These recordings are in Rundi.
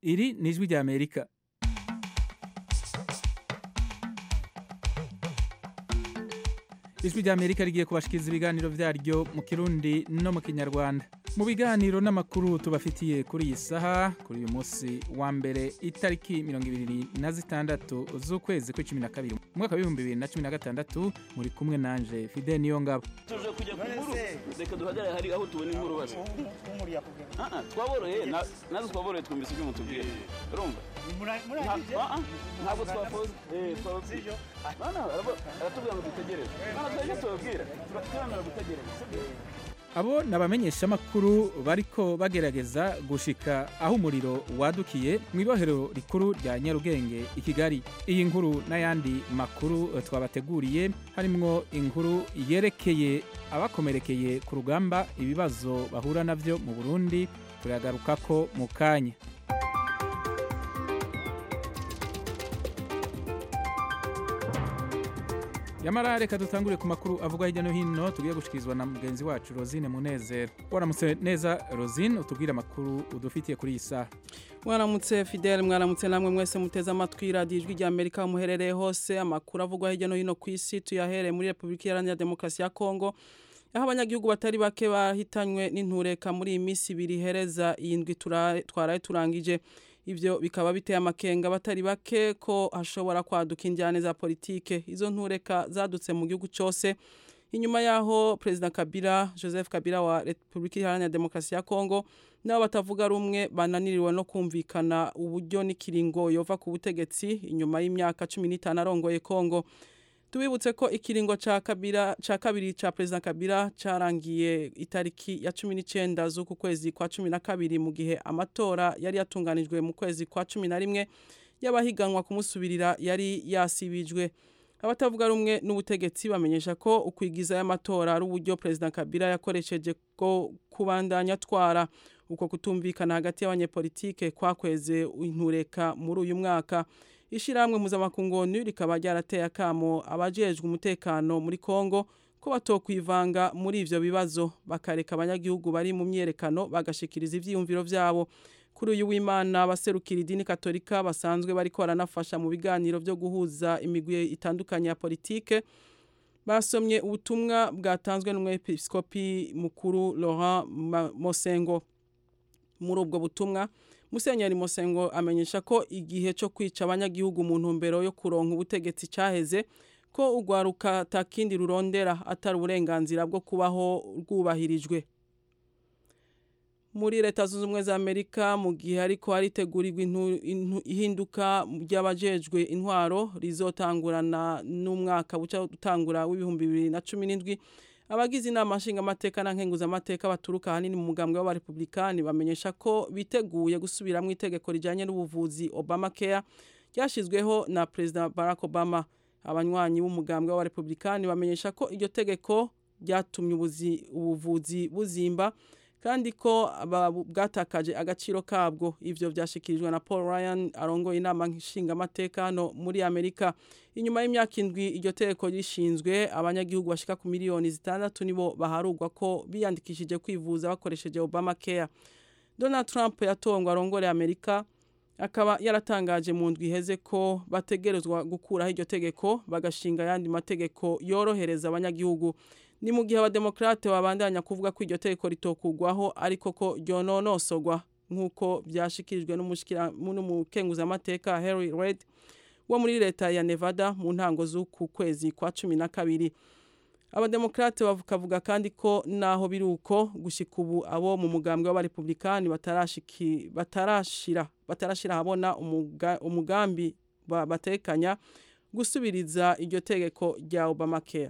Iri ni ijwi rya Amerika. Ijwi rya Amerika rigiye kubashikiriza ibiganiro vyaryo mu Kirundi no mu Kinyarwanda. Mu biganiro n'amakuru tubafitiye kuri iyi saha, kuri uyu munsi wa mbere itariki 26 z'ukwezi kwa 12 mu mwaka wa 2016, muri kumwe nanje Fidel Niyongabo. Tuje kujya ku nkuru, reka duhagarare hari aho tubona inkuru base. Twaboroye nazo twaboroye twumvise ibyo mutubwira. Urumva? Ntabwo twafoze twabyo. Aratubwira ngo dutegereze. Twaje tubwira. Turamara gutegereza. Abo nabamenyesha makuru bariko bagerageza gushika aho umuriro wadukiye mu ibohero rikuru rya Nyarugenge i Kigali. Iyi nkuru n'ayandi makuru twabateguriye harimwo inkuru yerekeye abakomerekeye ku rugamba, ibibazo bahura navyo mu Burundi, turagarukako mu kanya. Yamara reka dutangure ku makuru avuga hirya no hino tugiye gushikizwa na mugenzi wacu Rosine Munezero. Waramutse neza Rosine, utubwira amakuru udufitiye kuri iyi saha. Mwaramutse Fidel, mwaramutse namwe mwese muteze amatwi radio Ijwi rya Amerika muherereye hose. Amakuru avugwa hirya no hino ku isi tuyahere muri Republika Iharanira Demokarasi ya Kongo, aho abanyagihugu batari bake bahitanywe n'intureka muri iyi minsi ibiri hereza indwi twaraye turangije. Ivyo bikaba biteye amakenga batari bake ko hashobora kwaduka injyane za politike. Izo ntureka zadutse mu gihugu cyose inyuma yaho President Kabila, Joseph Kabila wa Republika Iharanira Demokarasi ya Kongo, nabo batavuga rumwe bananiriwe no kumvikana uburyo n'ikiringo yova ku butegetsi inyuma y'imyaka 15 arongoye Kongo. Tubibutse ko ikiringo ca kabiri ca President Kabila carangiye itariki ya 19 z'uku kwezi kwa 12 mu gihe amatora yari yatunganijwe mu kwezi kwa 11 y'abahiganwa kumusubirira yari yasibijwe. Abatavuga rumwe n'ubutegetsi bamenyesha ko ukwigiza y'amatora ari uburyo President Kabila yakoresheje ko kubandanya twara uko kutumvikana hagati y'abanyepolitike kwakweze intureka muri uyu mwaka. Ishiramwe mpuzamakungu rikaba ryarateye akamo abajejwe umutekano muri Kongo ko batokwivanga muri ivyo bibazo, bakareka abanyagihugu bari mu myerekano bagashikiriza ivyiyumviro vyabo. Kuri uyu w'Imana abaserukira idini Katolika basanzwe bariko baranafasha mu biganiro vyo guhuza imigwi itandukanye ya politike basomye ubutumwa bwatanzwe n'umwepiskopi mukuru Laurent Mosengo. Muri ubwo butumwa Musenyeri Mosengo amenyesha ko igihe cyo kwica abanyagihugu mu ntumbero yo kuronka ubutegetsi caheze, ko ugwaruka takindi rurondera atari uburenganzira bwo kubaho rwubahirijwe. Muri Leta Zunze Ubumwe za Amerika mu gihe ariko haritegurirwa ihinduka ry'abajejwe intwaro rizotangurana n'umwaka buca utangura w'2017, abagize inama nshinga amateka na nkenguza amateka baturuka hanini mu mugambwe w'abarepublikani bamenyesha ko biteguye gusubiramwo itegeko rijanye n'ubuvuzi Obamacare ryashizweho na President Barack Obama. Abanywanyi b'umugambwe w'abarepublikani bamenyesha ko iryo tegeko ryatumye ubuvuzi buzimba kandi ko bwatakaje agaciro kabwo. Ivyo vyashikirijwe na Paul Ryan arongoye inama nshinga amateka no muri Amerika. Inyuma y'imyaka indwi iryo tegeko rishinzwe, abanyagihugu bashika ku miliyoni 6 nibo baharugwa ko biyandikishije kwivuza bakoresheje Obamacare. Donald Trump yatongwa arongore Amerika akaba yaratangaje mu ndwi iheze ko bategerezwa gukuraho iryo tegeko bagashinga yandi mategeko yorohereza abanyagihugu. Ni mu gihe abademokrate babandanya kuvuga ko iryo tegeko ritokugwaho ariko ko ryononosogwa nkuko byashikirijwe n'umukenguza amateka Harry Reid wo muri leta ya Nevada mu ntango z'uku kwezi kwa 12. Abademokrate bavuga kandi ko naho biruko gushika ubu abo mu mugambwe w'abarepublikani batarashira habona umugambi batekanya gusubiriza iryo tegeko rya Obamacare.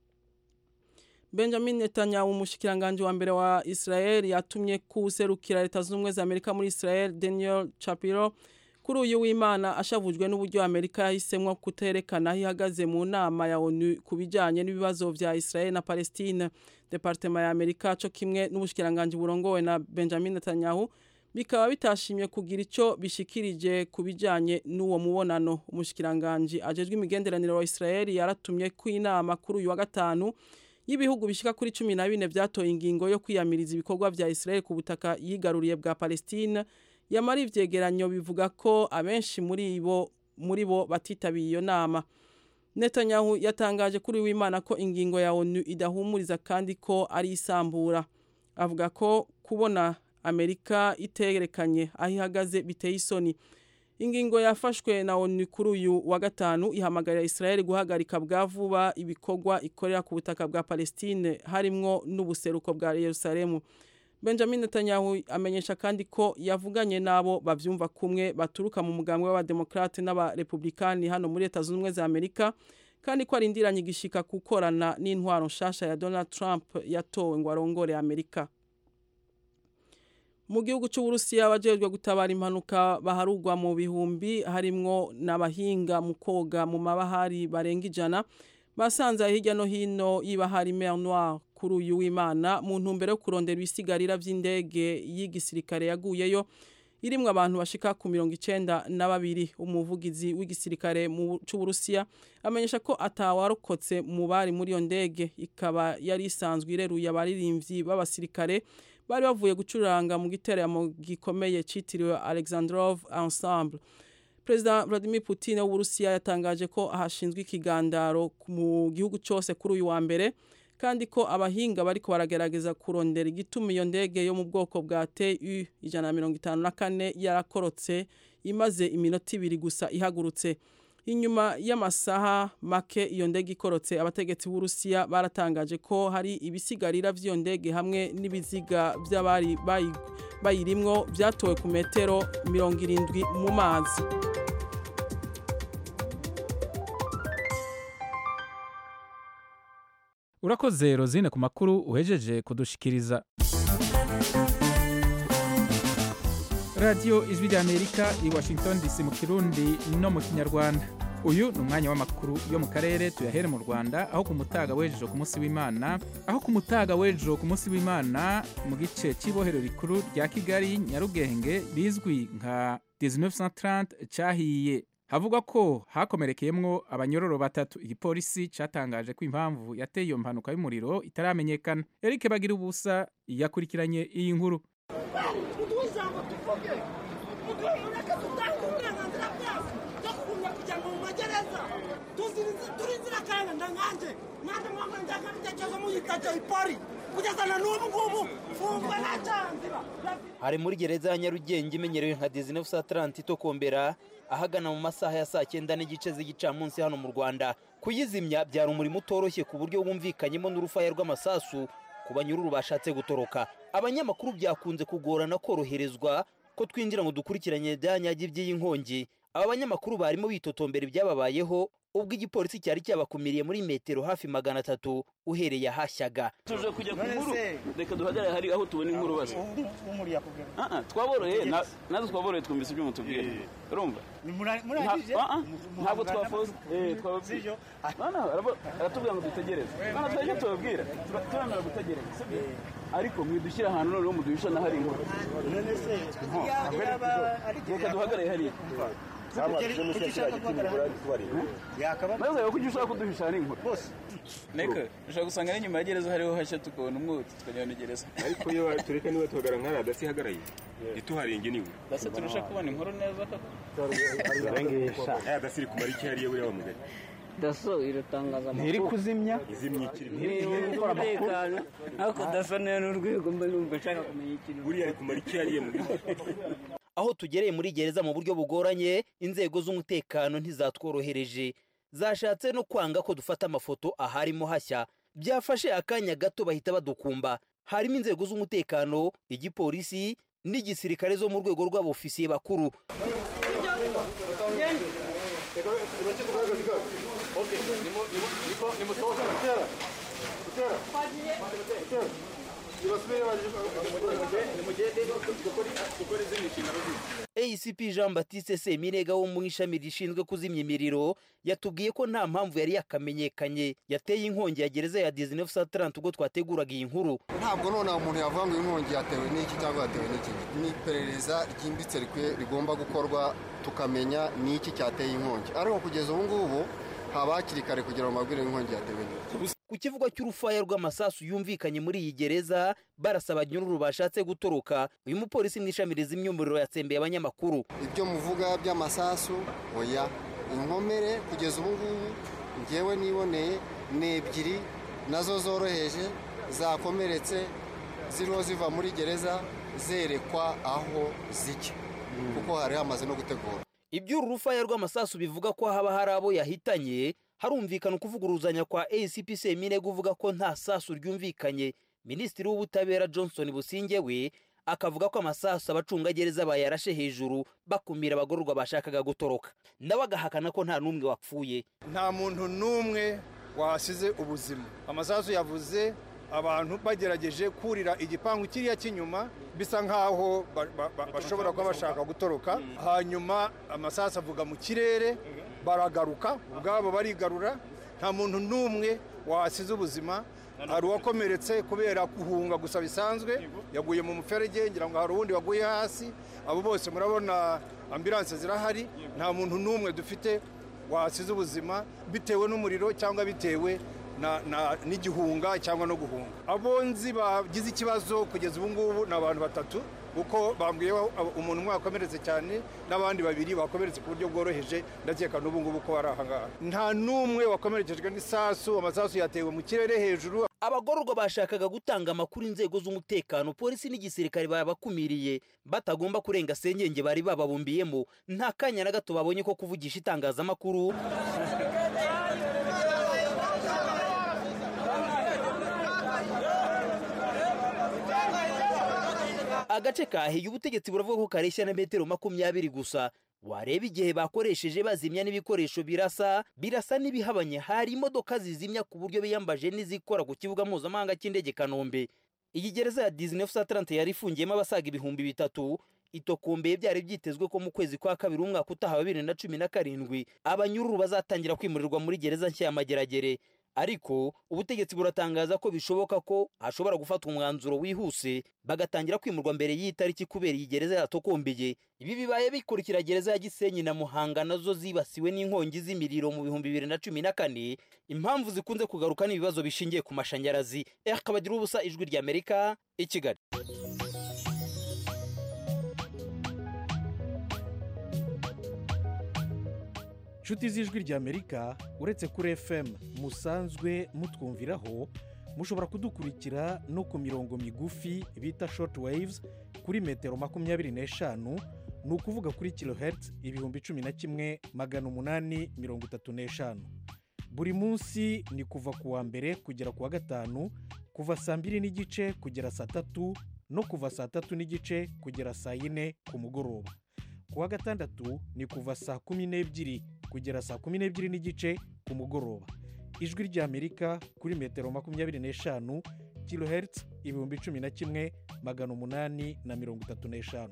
Benjamin Netanyahu umushikiranganje wa mbere wa Israel yatumye kuserukira Leta Zunze Ubumwe za Amerika muri Israel Daniel Shapiro kuri uyu w'Imana ashavujwe n'uburyo Amerika yahisemwo kuterekana ihagaze mu nama ya ONU kubijanye n'ibibazo vya Israel na Palestine. Departement ya Amerika cyo kimwe n'ubushikiranganje burongowe na Benjamin Netanyahu bikaba bitashimye kugira ico bishikirije kubijanye n'uwo mubonano. Umushikiranganje ajejwe imigenderanire wa Israel yaratumye ku inama kuri uyu wa gatanu y'ibihugu bishika kuri 14 vyatoye ingingo yo kwiyamiriza ibikorwa vya Israel ku butaka yigaruriye bwa Palestine yamara ivyegeranyo bivuga ko abenshi muri bo batitabiye iyo nama. Netanyahu yatangaje kuri w'Imana ko ingingo ya ONU idahumuriza kandi ko ari isambura. Avuga ko kubona Amerika iterekanye aho ihagaze biteye isoni. Ingingo yafashwe na ONU kuri uyu wa gatanu ihamagarira Israel guhagarika bwa vuba ibikorwa ikorera ku butaka bwa Palestine harimwo n'ubuseruko bwa Yerusalemu. Benjamin Netanyahu amenyesha kandi ko yavuganye nabo bavyumva kumwe baturuka mu mugambwe w'abademokrate n'abarepublikani hano muri Leta Zunze Ubumwe za Amerika kandi ko arindiranye igishika gukorana n'intwaro nshasha ya Donald Trump yatowe ngo arongore Amerika. Mu gihugu cy'Uburusiya abajejwe gutabara impanuka baharugwa mu bihumbi harimwo n'abahinga mu koga mu mabahari barenga 100 basanze hirya no hino y'ibahari Mer Noire kuri uyu w'Imana mu ntumbero yo kurondera ibisigarira vy'indege y'igisirikare yaguyeyo irimwe abantu bashika ku 92. Umuvugizi w'igisirikare mu cy'Uburusiya amenyesha ko atawarokotse mu bari muri iyo ndege, ikaba yari isanzwe ireruye abaririmbyi b'abasirikare bari bavuye gucuranga mu giteramo gikomeye citiriwe Alexandrov Ensemble. President Vladimir Putin w'Uburusiya yatangaje ko ahashinzwe ikigandaro mu gihugu cyose kuri uyu wa mbere kandi ko abahinga bariko baragerageza kurondera igituma iyo ndege yo mu bwoko bwa Tu-154 yarakorotse imaze iminota 2 gusa ihagurutse. Inyuma y'amasaha make iyo ndege ikorotse, abategetsi b'Uburusiya baratangaje ko hari ibisigarira vy'iyo ndege hamwe n'ibiziga by'abari bayirimwo byatowe ku metero 70 mu mazi. Urakoze Rosine ku makuru uhejeje kudushikiriza. Radio Ijwi ry'Amerika i Washington DC mu Kirundi no mu Kinyarwanda. Uyu ni umwanya w'amakuru yo mu karere tuyahere mu Rwanda aho ku mutaga w'ejo ku munsi w'Imana mu gice cy'ibohero rikuru rya Kigali Nyarugenge rizwi nka 1930 cyahiye. Havuga ko hakomerekeyemwo abanyororo 3. Igipolisi cyatangaje ko impamvu yateye iyo mpanuka y'umuriro itaramenyekana. Eric Bagira ubusa yakurikiranye iyi nkuru. Hari muri gereza ya Nyarugenge imenyerewe nka 1930 itokombera ahagana mu masaha ya saa 9 n'igice z'igicamunsi hano mu Rwanda. Kuyizimya byari umurimo utoroshye ku buryo wumvikanyemo n'urufaya rw'amasasu ku banyururu bashatse gutoroka. Abanyamakuru byakunze kugorana koroherezwa ko twinjira ngo dukurikiranye byanyagi by'iyi nkongi. Aba banyamakuru barimo bitotombera ibyababayeho ubwo igipolisi cyari cyabakumiriye muri metero hafi 300 uhereye ahashyaga. Tuje kujya ku nkuru, reka duhagarare hari aho tubona inkuru base. Twaboroye nazo twaboroye twumvise ibyo mutubwira. Urumva? Ntabwo twafoze twababwira. Aratubwira ngo dutegereze. Twaje tubabwira. Turanara gutegereza. Sibyo? Ariko mwidushyira ahantu none muduhisha na hari inkuru. Reka duhagarare hari. Ushobora gusanga ari nyuma ya gereza hariho hashya tukabona umwuti tukajya muri gereza. Ariko iyo tureka niwe tuhagara nka radasi ihagaraye ituharenge niwe base turusha kubona inkuru neza radasi iri kumara iki hariye buriya wamugari daso iratangaza ntiri kuzimya izimya ikiri gukora amakuru ariko daso nene n'urwego mba numva nshaka kumenya ikintu buriya ari kumara iki hariye muri aho tugereye muri gereza mu buryo bugoranye, inzego z'umutekano ntizatworohereje, zashatse no kwanga ko dufata amafoto aharimo hashya. Byafashe akanya gato bahita badukumba. Harimo inzego z'umutekano, igipolisi n'igisirikare zo mu rwego rw'abofisiye bakuru. ACP Jean Baptiste Semirega wo mu ishami rishinzwe kuzimya imiriro yatubwiye ko nta mpamvu yari yakamenyekanye yateye inkongi ya gereza ya 1930 ubwo twateguraga iyi nkuru. Ntabwo none umuntu yavuga ngo inkongi yatewe n'iki cyangwa yatewe n'iki. Ni perereza ryimbitse rigomba gukorwa tukamenya n'iki cyateye inkongi. Ariko kugeza ubu ngubu habakiri kare kugira ngo mabwire inkongi yatewe n'iki. ku kivugo cy'urufaya rw'amasasu yumvikanye muri iyi gereza barasaba nyururu bashatse gutoroka. Uyu mupolisi mw'ishamiriza imyumuriro yatsembeye abanyamakuru. Ibyo muvuga by'amasasu oya, inkomere kugeza ubu ngubu ngewe niboneye n'ebyiri nazo zoroheje zakomeretse ziriho ziva muri gereza zerekwa aho zijya kuko hari hamaze no gutegura. Iby'uru rufaya rw'amasasu bivuga ko haba hari abo yahitanye. Harumvikana ukuvuguruzanya kwa ACP Seminega uvuga ko nta sasu ryumvikanye. Minisitiri w'ubutabera Johnson Businge we akavuga ko amasasu abacungagereza bayarashe hejuru bakumira abagororwa bashakaga gutoroka. Nawe agahakana ko nta numwe wapfuye. Nta muntu numwe wasize ubuzima. Amasasu yavuze abantu bagerageje kurira igipangu kiriya cy'inyuma bisa nkaho bashobora kuba bashaka gutoroka. Hanyuma amasasu avuga mu kirere baragaruka ubwabo barigarura. Nta muntu numwe wasize ubuzima. Hari uwakomeretse kubera guhunga gusa bisanzwe yaguye mu muferege, ngira ngo hari uwundi waguye hasi. Abo bose murabona ambulance zirahari. Nta muntu numwe dufite wasize ubuzima bitewe n'umuriro cyangwa bitewe n'igihunga cyangwa no guhunga. Abonzi bagize ikibazo kugeza ubu ngubu n'abantu batatu uko bambwiyeho umuntu umwe wakomeretse cyane n'abandi babiri bakomeretse ku buryo bworoheje. Ndakeka n'ubu ngubu ko bari ahangaha. Nta numwe wakomerekejwe n'isasu. Amasasu yatewe mu kirere hejuru. Abagororwa bashakaga gutanga amakuru inzego z'umutekano, polisi n'igisirikare babakumiriye batagomba kurenga senyenge bari bababumbiyemo. Nta kanya na gato babonye ko kuvugisha itangazamakuru. Agace kahiye ubutegetsi buravuga ko kareshya na metero 20 gusa. Wareba igihe bakoresheje bazimya n'ibikoresho birasa n'ibihabanye. Hari imodoka zizimya ku buryo biyambaje n'izikora ku kibuga mpuzamahanga cy'indege Kanombe. Iyi gereza ya 1930 yari ifungiyemo abasaga 3,000. Itokombeye byari byitezwe ko mu kwezi kwa kabiri umwaka utaha 2017 abanyururu bazatangira kwimurirwa muri gereza nshya ya Mageragere. Ariko ubutegetsi buratangaza ko bishoboka ko hashobora gufatwa umwanzuro wihuse bagatangira kwimurwa mbere y'itariki kubera iyi gereza yatokombeye. Ibi bibaye bikurikira gereza ya Gisenyi na Muhanga nazo zibasiwe n'inkongi z'imiriro mu 2014. Impamvu zikunze kugaruka n'ibibazo bishingiye ku mashanyarazi. Kabagira ubusa ijwi rya Amerika i Kigali. Nshuti z'ijwi rya Amerika uretse kuri FM musanzwe mutwumviraho, mushobora kudukurikira no ku mirongo migufi bita short waves kuri metero 25, ni ukuvuga kuri kilohertz 11,835. Buri munsi ni kuva ku wa mbere kugera ku wa gatanu, kuva saa 2:30 kugera saa 3 no kuva saa 3:30 kugera saa 4 ku mugoroba. Ku wa gatandatu ni kuva saa 12 kugera saa 12:30 ku mugoroba. Ijwi rya Amerika kuri metero 25 kilohertz 11,835.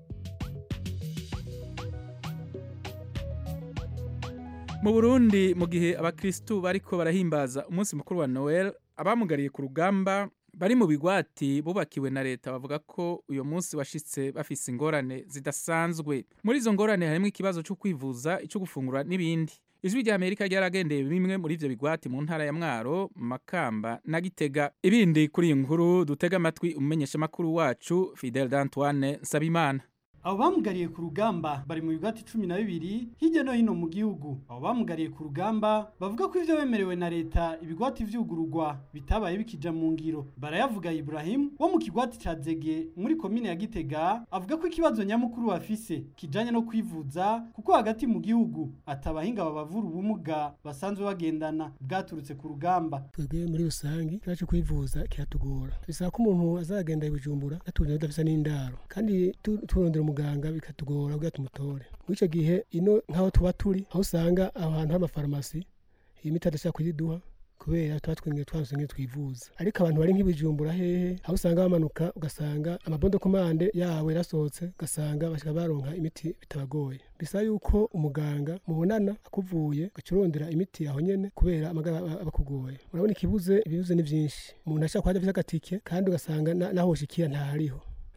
Mu Burundi mu gihe abakristu bariko barahimbaza umunsi mukuru wa Noel, abamugariye ku rugamba bari mu bigwati bubakiwe na leta bavuga ko uyo munsi washitse bafise ingorane zidasanzwe. Muri izo ngorane harimo ikibazo cyo kwivuza, icyo gufungura n'ibindi. Ijwi rya Amerika ryaragendeye bimwe muri ivyo bigwati mu ntara ya Mwaro, Makamba na Gitega. Ibindi kuri iyi nkuru dutega amatwi umenyesha makuru wacu Fidel d'Antoine Nsabimana. Abo bamugariye ku rugamba bari mu bigwati 12 hirya no hino mu gihugu. Abo bamugariye ku rugamba bavuga ko ivyo bemerewe na leta ibigwati vyugururwa bitabaye bikija mu ngiro. Barayavuga Ibrahim wo mu kigwati ca Zege muri komine ya Gitega avuga ko ikibazo nyamukuru bafise kijanye no kwivuza kuko hagati mu gihugu atabahinga babavura ubumuga basanzwe bagendana bwaturutse ku rugamba. Twebwe muri rusangi cyaje kwivuza kiratugora. Bisaba ko umuntu azagenda ibujumbura atuje adafisa n'indaro kandi turondera muganga bikatugora ubwo tumutore. Mwico gihe ino nkaho tuba turi aho usanga abantu h'amafarmasi imiti adashaka kuyiduha kubera twatwinge twansenge twivuza. Ariko abantu bari nk'ibijumbura hehe aho usanga bamanuka ugasanga amabondo komande yawe rasohotse ugasanga bashaka baronka imiti bitabagoye. Bisa yuko umuganga mubonana akuvuye gacurondera imiti aho nyene kubera amagara abakugoye. Urabona ibibuze ni byinshi. Umuntu ashaka kwaje afite agatike kandi ugasanga naho ushikiya ntahariho.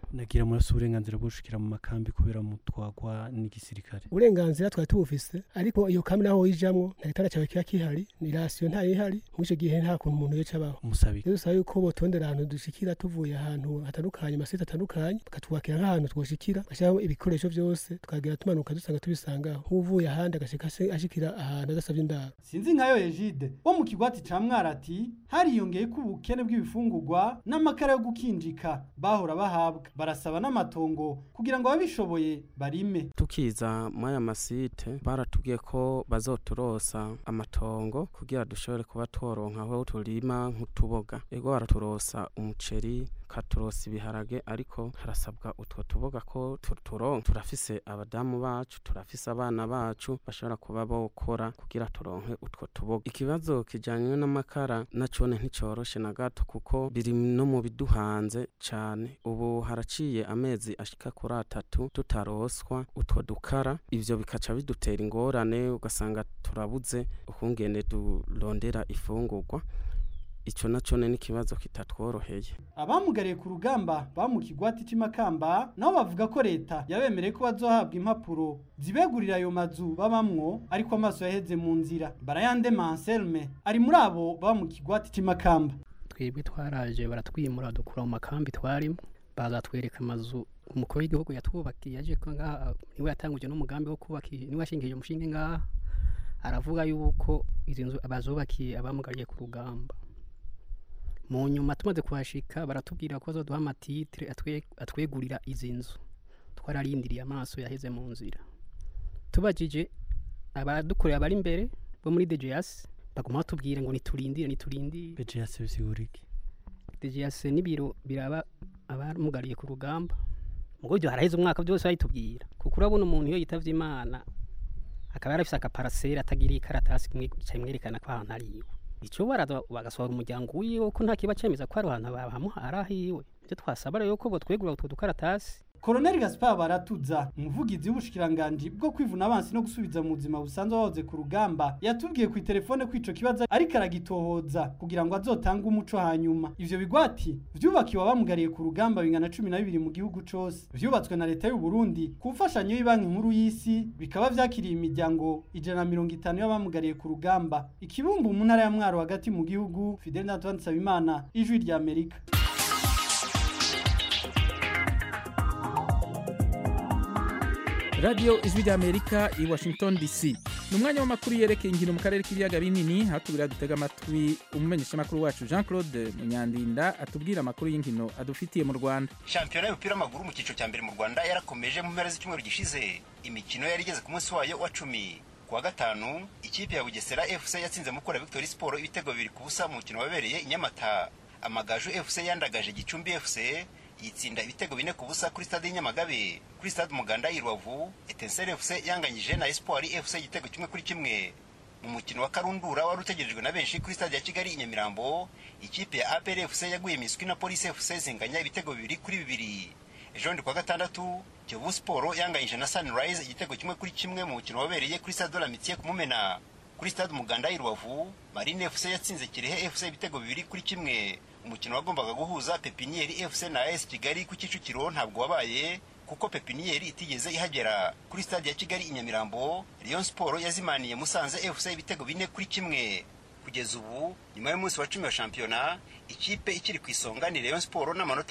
nagira muri uburenganzira bwo gushikira mu makambi kubera mutwagwa n'igisirikare uburenganzira twari tubufise ariko iyo kambi naho yijamwo nta gitara cyawe kiba kihari ni rasiyo nta yihari muri icyo gihe nta kuntu umuntu yoca abaho musabika rero usaba yuko botondera ahantu dushikira tuvuye ahantu hatandukanye amasite atandukanye bakatwubakira nk'ahantu twoshikira bashyiraho ibikoresho byose tukagira tumanuka dusanga tubisangaho nk'uvuye ahandi agashika ashikira ahantu adasabye indaro. Sinzi nkayo Egide wo mu kigwati ca Mwarati hariyongeye ko ubukene bw'ibifungurwa n'amakara yo gukinjika bahora bahabwa barasaba n'amatongo kugira ngo babishoboye barime. Tukiza mwaya masite baratubwiye ko bazoturosa amatongo kugira dushobore kuba tworonka aho turima nk'utuboga ego baraturosa umuceri katurosa ibiharage ariko harasabwa utwo tuboga ko turonka turafise abadamu bacu turafise abana bacu bashobora kuba bokora kugira turonke utwo tuboga. Ikibazo kijanye n'amakara nacone nticoroshe na gato kuko biri no mu biduhanze cyane ubu haraciye amezi ashika kuri 3 tutaroswa utwo dukara ivyo bikaca bidutera ingorane ugasanga turabuze ukungene durondera ifungurwa. Ico nacone ni kibazo kitatworoheye. Abamugariye ku rugamba bamu kigwati cy'Imakamba nabo bavuga ko leta yabemereye ko bazohabwa impapuro zibegurira ayo mazu babamwo ariko amaso yaheze mu nzira. Barayande Manselme ari muri abo bamu kigwati cy'Imakamba. Twebwe twaraje baratwimura dukura mu makambi twarimo bazatwereka amazu umukuru w'igihugu yatwubakiye yaje ko ngaha niwe yatanguje n'umugambi wo kubakira niwe ashingije umushinge ngaha aravuga yuko izi nzu abazubakiye abamugariye ku rugamba. Mu nyuma tumaze kuhashika baratubwira ko bazoduha amatitre atwegurira izi nzu twararindiriye amaso yaheze mu nzira tubajije abadukorera bari imbere bo muri DGS baguma batubwira ngo niturindire DGS bisiguriki DGS nibiro biraba abamugariye ku rugamba mugo byo haraheze umwaka byose bayitubwira kuko urabona umuntu iyo yitavye Imana akaba yarafise akaparasera atagira ikaratasi kimwerekana ko ahantu ari iwe ico bagasohora umuryango wiwe ko nta kiba cemeza ko ari ahantu bamuhara hiwe byo twasaba rero ko botwegura utwo dukaratasi. Colonel Gaspar Baratuza umuvugizi w'ubushikiranganje bwo kwivuna abansi no gusubiza mu buzima busanzwe bahoze ku rugamba yatubwiye ku telefone kwico kibazo ariko aragitohoza kugira ngo azotanga umuco hanyuma. Ivyo bigwati vyubakiwe abamugariye ku rugamba bingana 12 mu gihugu cose vyubatswe na leta y'u Burundi ku mfashanyo y'Ibanki Nkuru y'Isi bikaba vyakiriye imiryango 150 y'abamugariye ku rugamba. Ikibumbu mu ntara ya Mwaro hagati mu gihugu. Fidel Antoine Sabimana, Ijwi rya Amerika. Radio Ijwi rya Amerika i Washington DC. Numwanya w'amakuru yerekeye inkino mu karere k'ibiyaga binini hatubira dutega amatwi umumenyesha makuru wacu Jean-Claude Munyandinda atubwira amakuru y'inkino adufitiye mu Rwanda. Championnat y'umupira w'amaguru mu cyiciro cya mbere mu Rwanda yarakomeje mu mpera z'icyumweru gishize. Imikino yari igeze ku munsi wayo wa 10. Kuwa gatanu ikipe ya Bugesera FC yatsinze Mukura Victory Sport ibitego 2-0 mu mukino wabereye i Nyamata. Amagaju FC yandagaje Gicumbi FC yitsinda ibitego 4-0 kuri stade Nyamagabe. Kuri stade Muganda i Rubavu Etincelle FC yanganyije na Espoir FC igitego 1-1. Mu mukino wa Karundura wari utegerejwe na benshi kuri stade ya Kigali i Nyamirambo ikipe ya APR FC yaguye miswi na Police FC zinganya ibitego 2-2. Ejo ndi kwa gatandatu Kiyovu Sport yanganyije na Sunrise igitego 1-1 mu mukino wabereye kuri stade Olamitiye ku Mumena. Kuri stade Muganda i Rubavu Marine FC yatsinze Kirehe FC ibitego 2-1. Umukino wagombaga guhuza Pepinieri FC na AS Kigali ku Kicukiro ntabwo wabaye kuko Pepinieri itigeze ihagera. Kuri stade ya Kigali i Nyamirambo Rayon Sport yazimaniye Musanze FC ibitego 4-1. Kugeza ubu nyuma y'umunsi wa 10 wa shampiyona ikipe ikiri ku isonga ni Rayon Sport n'amanota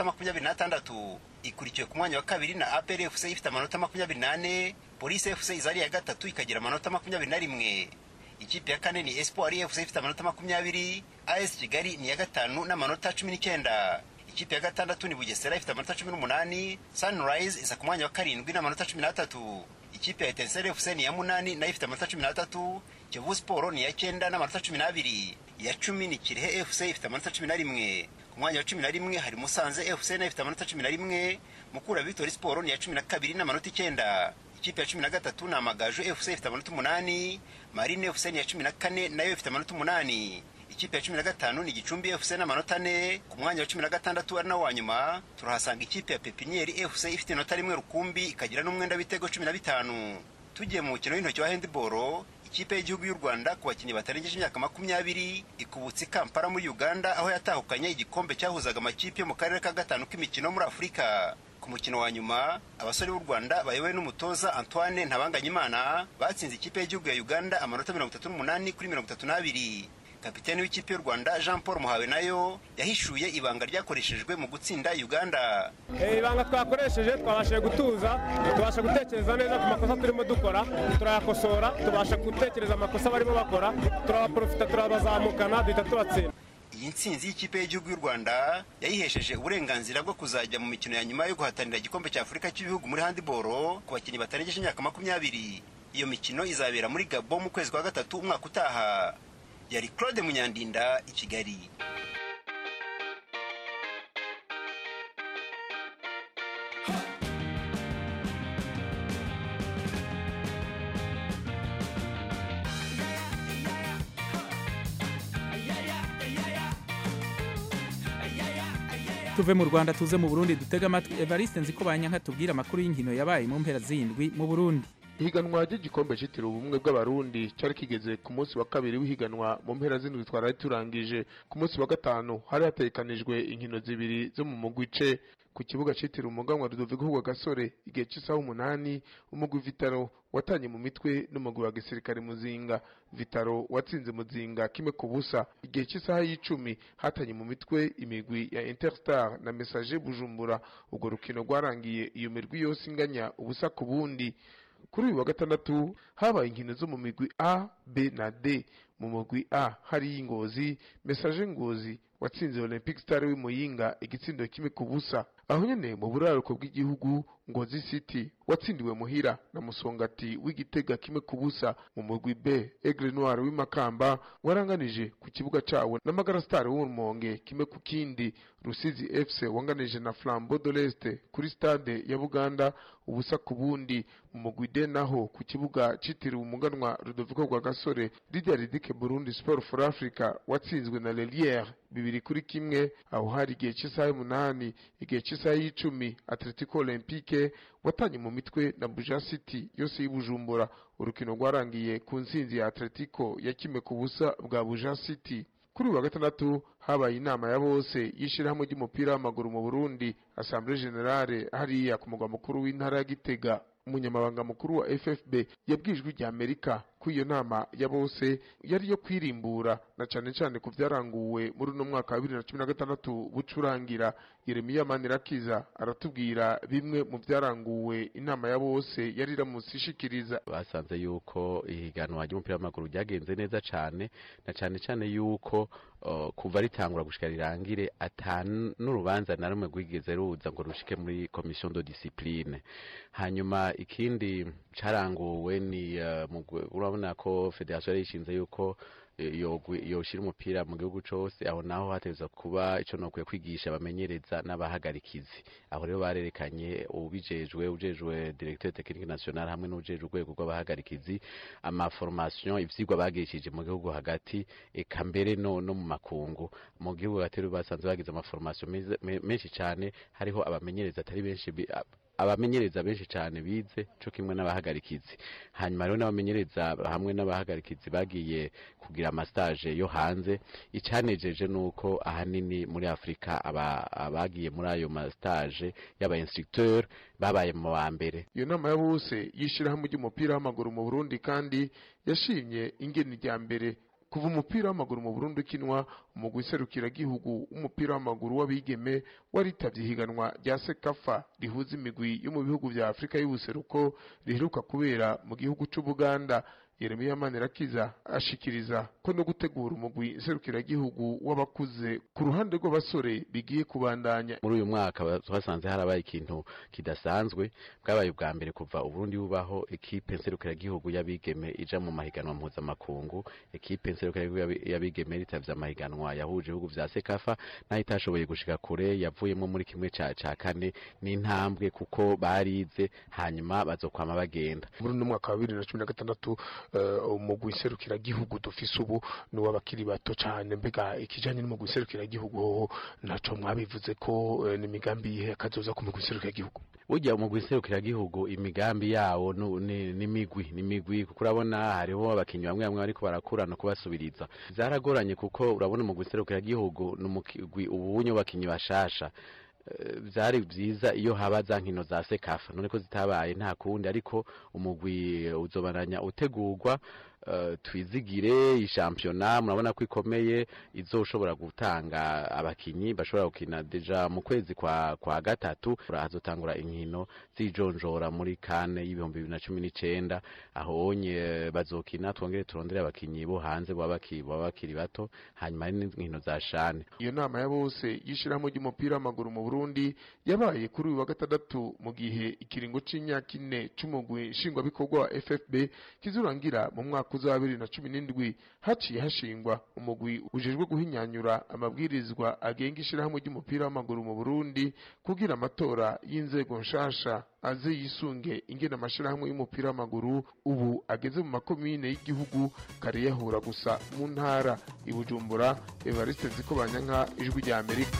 26 ikurikiwe ku mwanya wa kabiri na APR FC ifite amanota 28. Police FC izari ya gatatu ikagira amanota 21. Ikipe ya kane ni Espoir FC ifite amanota 20. AS Kigali ni ya gatanu n'amanota 19. Ikipe ya gatandatu ni Bugesera ifite amanota 18. Sunrise isa ku mwanya wa karindwi n'amanota 13. Ikipe ya Etincelle FC ni ya munani na ifite amanota 13. Kiyovu Sport ni ya 9 n'amanota 12. Ya 10 ni Kirehe FC ifite amanota 11. Ku mwanya wa 11 hari Musanze FC na ifite amanota 11. Mukura Victory Sport ni ya 12 n'amanota 9. Ikipe ya 13 na Amagaju FC ifite amanota 8. Marine FC ni ya 14 nayo ifite amanota 8. Ikipe ya 15 ni Gicumbi FC n'amanota 4. Ku mwanya wa 16 ari nawo wa nyuma turahasanga ikipe ya Pepinieri FC ifite inota 1 rukumbi ikagira n'umwenda w'ibitego 15. Tugiye mu mukino w'intoki wa handball ikipe y'igihugu y'u Rwanda ku bakinnyi batarengeje imyaka 20 ikubutse Kampala muri Uganda aho yatahukanye igikombe cyahuzaga amakipe yo mu karere ka gatanu k'imikino muri Afrika. ku mukino wa nyuma abasore b'u Rwanda bayobowe n'umutoza Antoine Ntabanganyimana batsinze ikipe y'igihugu ya Uganda amanota 38 kuri 32. Kapiteni w'ikipe y'u Rwanda Jean Paul Muhawe nayo yahishuye ibanga ryakoreshejwe mu gutsinda Uganda. Ibanga twakoresheje twabashije gutuza, tubasha gutekereza neza ku makosa turimo dukora, turayakosora, tubasha gutekereza amakosa barimo bakora, turabaprofita, turabazamukana, duhita tubatsinda. Iyi ntsinzi y'ikipe y'igihugu y'u Rwanda yayihesheje uburenganzira bwo kuzajya mu mikino ya nyuma yo guhatanira igikombe cya Afurika cy'ibihugu muri handball ku bakinnyi batarengeje imyaka 20. Iyo mikino izabera muri Gabon mu kwezi kwa gatatu umwaka utaha. Yari Claude Munyandinda i Kigali. Tuve mu Rwanda tuze mu Burundi dutega amatwi Evariste Nzikobanyanka tubwira amakuru y'inkino yabaye mu mpera z'indwi mu Burundi. Ihiganwa ry'igikombe cyitiriwe ubumwe bw'abarundi cyari kigeze ku munsi wa kabiri w'ihiganwa mu mpera z'indwi twari turangije. Ku munsi wa gatanu hari hatekanijwe inkino zibiri zo mu mugwi C ku kibuga cyitiriwe umuganwa Rudoviko Rwa Gasore igihe cy'isaha 8 umugwi Vitaro watanye mu mitwe n'umugwi wa gisirikare Muzinga. Vitaro watsinze Muzinga kimwe ku busa. Igihe cy'isaha y'icumi hatanye mu mitwe imigwi ya Interstar na Messager Bujumbura. Ubwo rukino rwarangiye iyo mirwi yose inganya ubusa ku bundi. Kuri uyu wa gatandatu habaye inkino zo mu migwi A, B na D. Mu mugwi A hari Ngozi, Messager Ngozi watsinze Olympic Star w'Imuyinga igitsindo kimwe ku busa. Aho nyene mu buraruko bw'igihugu Ngozi City watsindiwe muhira na Musongati w'Igitega kimwe ku busa. Mu mugwi B Aigle Noir w'Imakamba waranganije ku kibuga cawo na Magara Star w'Urumonge kimwe ku kindi. Rusizi FC wanganije na Flambeau de l'Est kuri stade ya Buganda ubusa ku bundi. Mu mugwi D naho ku kibuga citiriwe umuganwa Rudoviko Rwa Gasore Lydia Ridike Burundi Sport for Africa watsinzwe na Lelière 2-1. Aho hari igihe cy'isaha 8 igihe cy'isaha y'icumi Atletico Olympique watanye mu mitwe na Buja City yose y'Ibujumbura. Urukino rwarangiye ku nsinzi ya Atletico ya kimwe ku busa bwa Buja City. Kuri wa gatandatu habaye inama ya bose yishirahamwe ry'umupira w'amaguru mu Burundi Assemblée Générale hariya ku mugwa mukuru w'intara ya Gitega. Umunyamabanga mukuru wa FFB yabwijwe rya Amerika ku iyo nama ya bose yari yo kwirimbura na cyane ku byaranguwe muri no mwaka wa 2016 bucurangira. Yeremiya Manirakiza aratubwira bimwe mu byaranguwe inama ya bose yari iramusishikiriza. Basanze yuko ihiganwa ry'umupira w'amaguru ryagenze neza cyane na cyane yuko kuva ritangura gushika rirangire n'urubanza na rumwe rwigeze ruza ngo rushike muri commission de discipline. Hanyuma ikindi caranguwe ni urabona ko federation yishinze yuko yoshira umupira mu gihugu cyose. Aho naho hateza kuba ico no kwigisha abamenyereza n'abahagarikizi. Aho rero barerekanye ujejwe directeur technique national hamwe n'ujejwe urwego rw'abahagarikizi ama formation ivyigwa bagishije mu gihugu hagati eka mbere no mu makungu. Mu gihugu gatero basanze bagize ama formation menshi cyane, hariho abamenyereza benshi cyane bize cyo kimwe n'abahagarikizi. Hanyuma rero n'abamenyereza hamwe n'abahagarikizi bagiye kugira amastage yo hanze. Icanejeje nuko ahanini muri Afrika abagiye muri ayo mastage y'aba instructeur babaye mu wa mbere. Iyo nama ya bose yishirahamwe ry'umupira w'amaguru mu Burundi kandi yashimye ingeni rya mbere kuva umupira w'amaguru mu Burundi ukinwa. Umugwi serukira gihugu umupira w'amaguru w'abigeme waritavye ihiganwa rya Sekafa rihuza imigwi yo mu bihugu vya Afrika y'ubuseruko riheruka kubera mu gihugu c'Ubuganda. Yeremiya Manirakiza ashikiriza ko no gutegura umugwi serukira gihugu w'abakuze ku ruhande rw'abasore bigiye kubandanya. Muri uyu mwaka twasanze harabaye ikintu kidasanzwe. Bwabaye ubwa mbere kuva Uburundi bubaho equipe serukira gihugu y'abigeme ija mu mahiganwa mpuzamakungu. Equipe serukira gihugu y'abigeme ritavye amahiganwa yahuje ibihugu vya Sekafa naho itashoboye gushika kure, yavuyemo muri kimwe ca kane. N'intambwe kuko barize hanyuma bazokwama bagenda. Muri no mwaka wa 2016 umugwi serukira gihugu dufise ubu ni w'abakiri bato cyane. Mbega ikijanye n'umugwi serukira gihugu naco mwabivuze ko n'imigambi ihe kazoza ku mugwi serukira gihugu? Ujya umugwi serukira gihugu imigambi yawo ni migwi kuko urabona hariho abakinyi bamwe ariko barakurana kubasubiriza. Zaragoranye kuko urabona umugwi serukira gihugu n'umugwi ubunyo bakinyi bashasha. byari byiza iyo haba za nkino za sekafa none ko zitabaye nta kundi ariko umugwi uzobananya utegurwa twizigire ishampiyona murabona ko ikomeye izoshobora gutanga abakinyi bashobora gukina deja mu kwezi kwa gatatu hazotangura inkino zijonjora muri kane y'ibihumbi 2019 aho onye bazokina twongere turondere abakinyi bo hanze baba bakiri bato hanyuma n'inkino za shane. Iyo nama ya bose yishiramo ry'umupira w'amaguru mu Burundi yabaye kuri uyu wa gatandatu mu gihe ikiringo c'imyaka 4 c'umugwi nshingwabikorwa wa FFB kizurangira mu mwaka wa 2017 haciye hashingwa umugwi ujejwe guhinyanyura amabwirizwa agenga ishirahamwe ry'umupira w'amaguru mu Burundi kugira amatora y'inzego nshasha aze yisunge ingena amashirahamwe y'umupira w'amaguru ubu ageze mu makomine y'igihugu kare yahura gusa mu ntara ibujumbura. Evariste Nzikobanyanka, Ijwi rya Amerika.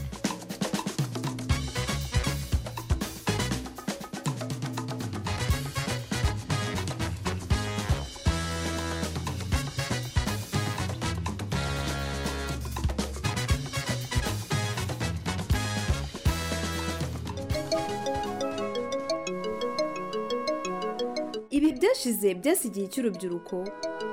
Ibi byashize byasigiye cy'urubyiruko.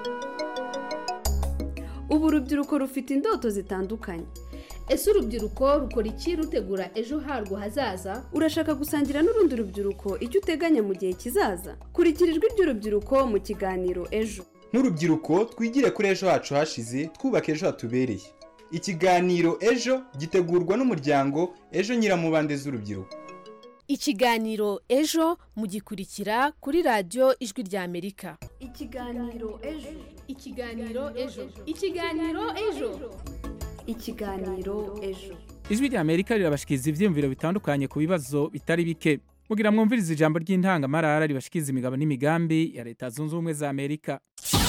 Ubu urubyiruko rufite indoto zitandukanye. Ese urubyiruko rukora iki rutegura ejo harwo hazaza? Urashaka gusangira n'urundi rubyiruko icyo uteganya mu gihe kizaza? Kurikira ijwi ry'urubyiruko mu kiganiro ejo. Nk'urubyiruko twigire kuri ejo hacu hashize twubaka ejo hatubereye. Ikiganiro ejo gitegurwa n'umuryango Ejo Nyiramubande z'urubyiruko. Ikiganiro ejo mugikurikira kuri radio Ijwi rya Amerika. Ikiganiro ejo. Ikiganiro ejo. Ikiganiro ejo. Ikiganiro ejo. Ijwi rya Amerika rirabashikiza ivyiyumviro bitandukanye ku bibazo bitari bike. Mugira mwumviriza ijambo ry'intangamarara ribashikiza imigabo n'imigambi ya Leta Zunze Ubumwe za Amerika.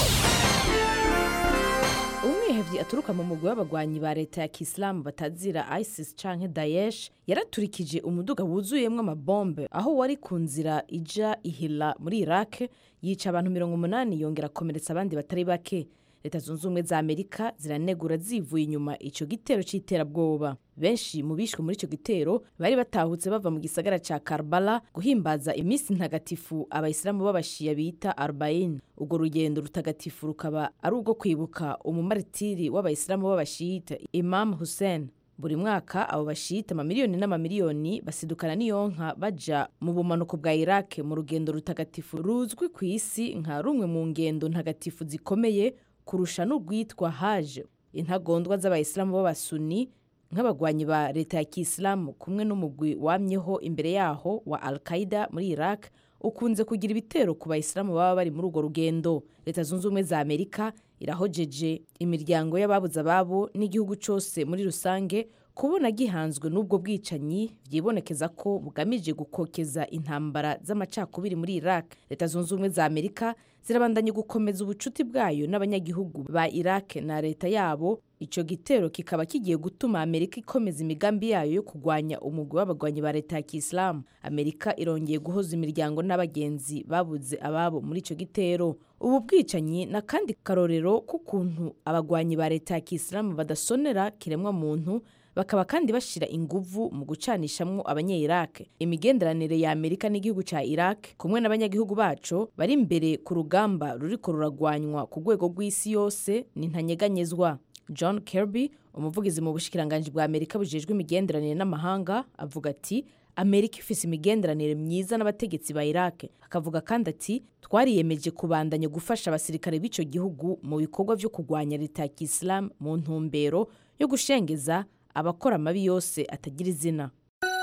Umwihevyi aturuka mu mugwi w'abagwanyi ba leta ya Kisilamu batazira ISIS canke Daesh yaraturikije umuduga wuzuyemwo amabombe aho wari ku nzira ija ihila muri Iraq yica abantu 80 yongera komeretsa abandi batari bake. Leta Zunze Ubumwe za Amerika ziranegura zivuye inyuma ico gitero c'iterabwoba. Benshi mu bishwe muri ico gitero bari batahutse bava mu gisagara ca Karbala guhimbaza imisi ntagatifu abayisilamu b'abashiya bita Arbain. Ugo rugendo rutagatifu rukaba ari ubwo kwibuka umumaritiri w'abayisilamu b'abashiyita Imam Hussein. Buri mwaka abo bashiyita amamiliyoni n'amamiliyoni basidukana n'iyonka baja mu bumanuko bwa Iraq mu rugendo rutagatifu ruzwi ku isi nka rumwe mu ngendo ntagatifu zikomeye kurusha n'urwitwa Hajj. Intagondwa z'abayisilamu b'abasuni nk'abagwanyi ba leta ya Kisilamu kumwe n'umugwi wamyeho imbere yaho wa Al-Qaeda muri Iraq ukunze kugira ibitero ku bayisilamu baba bari muri urwo rugendo. Leta Zunze Ubumwe za Amerika irahojeje imiryango y'ababuze ababo n'igihugu cyose muri rusange kubona gihanzwe n'ubwo bwicanyi byibonekeza ko bugamije gukokeza intambara z'amacakubiri muri Iraq. Leta Zunze Ubumwe za Amerika zirabandanye gukomeza ubucuti bwayo n'abanyagihugu ba Iraq na leta yabo. Ico gitero kikaba kigiye gutuma Amerika ikomeza imigambi yayo yo kugwanya umugwi w'abagwanyi ba leta ya Kisilamu. Amerika irongeye guhoza imiryango n'abagenzi babuze ababo muri ico gitero. Ubu bwicanyi na kandi karorero k'ukuntu abagwanyi ba leta ya Kisilamu badasonera kiremwa muntu bakaba kandi bashira inguvu mu gucanishamwo abanye-Iraq. Imigenderanire ya Amerika n'igihugu ca Iraq kumwe n'abanyagihugu baco bari imbere ku rugamba ruriko ruragwanywa ku rwego rw'isi yose ni ntanyeganyezwa. John Kirby, umuvugizi mu bushikiranganje bwa Amerika bujejwe imigenderanire n'amahanga, avuga ati Amerika ifise imigenderanire myiza n'abategetsi ba Iraq. Akavuga kandi ati twariyemeje kubandanya gufasha abasirikare b'ico gihugu mu bikorwa vyo kugwanya leta ya Kisilamu mu ntumbero yo gushengeza abakora amabi yose atagira izina.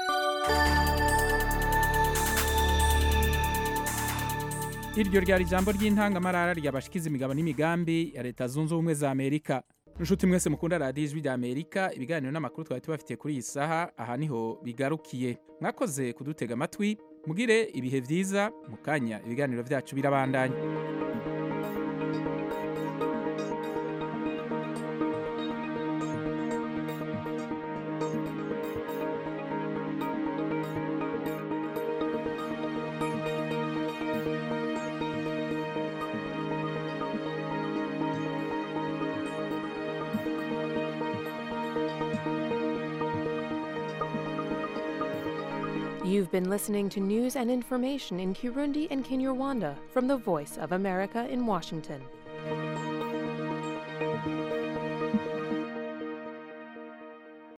Iryo ryari ijambo ry'intangamarara ryabashikiza imigabo n'imigambi ya Leta Zunze Ubumwe za Amerika. Nshuti mwese mukunda Radio Ijwi rya Amerika, ibiganiro n'amakuru twari tubafitiye kuri iyi saha aha niho bigarukiye. Mwakoze kudutega amatwi, mugire ibihe vyiza, mukanya ibiganiro vyacu birabandanya. You've been listening to news and information in Kirundi and Kinyarwanda from the Voice of America in Washington.